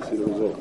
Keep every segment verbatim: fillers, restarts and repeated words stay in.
see the results.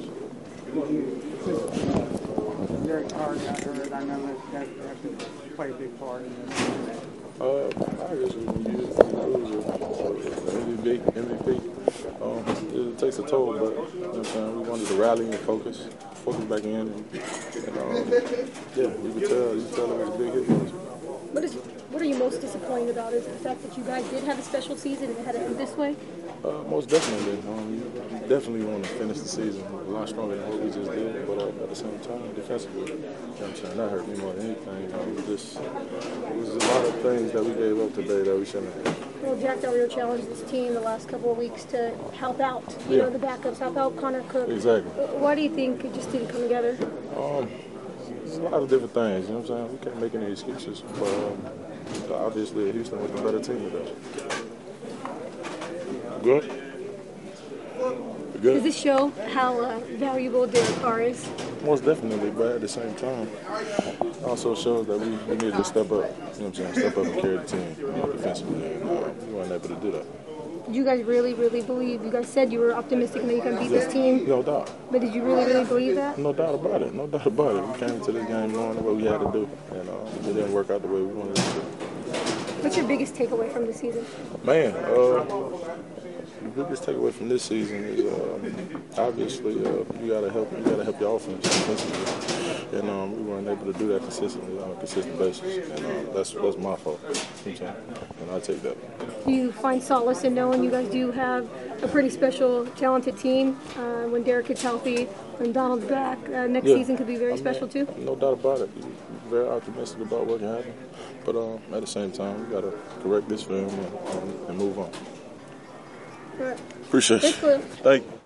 Derek Carr got hurt. I know that that has to play a big part in this. Uh, I guess when you lose a M V P, M V P, um, it takes a toll, but you know what I'm saying, we wanted to rally and focus, focus back in, and, and um, yeah, you can tell, you can tell it was a big hit for us. What is, what are you most disappointed about? Is it the fact that you guys did have a special season and it had to end this way? Uh, most definitely. Um, you, you definitely want to finish the season a lot stronger than what we just did, but uh, at the same time, defensively, you know what I'm saying, that hurt me more than anything. Um, just, it was a lot of things that we gave up today that we shouldn't have. Well, Jack Del Rio challenged this team the last couple of weeks to help out, you yeah. know, the backups, help out Connor Cook. Exactly. Why do you think it just didn't come together? Um, there's a lot of different things, you know what I'm saying? We can't make any excuses, but um, obviously Houston was the better team today. Good? Good? Does this show how uh, valuable Derek Carr is? Most definitely, but at the same time, it also shows that we, we needed to step up, you know what I'm saying, step up and carry the team, you know, defensively, and uh, we weren't able to do that. Did you guys really, really believe, you guys said you were optimistic and that you can beat this team? No doubt. But did you really, really believe that? No doubt about it, no doubt about it. We came to this game knowing what we had to do, and uh, it didn't work out the way we wanted it to. What's your biggest takeaway from the season? Man, uh, the biggest takeaway from this season is uh, obviously uh, you gotta help you gotta help your offense defensively, and um, we weren't able to do that consistently on a consistent basis, and uh, that's that's my fault, you know, and I take that. Do you find solace in knowing you guys do have a pretty special, talented team? Uh, when Derek gets healthy, when Donald's back, uh, next yeah. season could be very I mean, special too. No doubt about it. We're very optimistic about what can happen, but um, at the same time, we gotta correct this film and, and, and move on. Right. Appreciate it. Thank you. Thank you.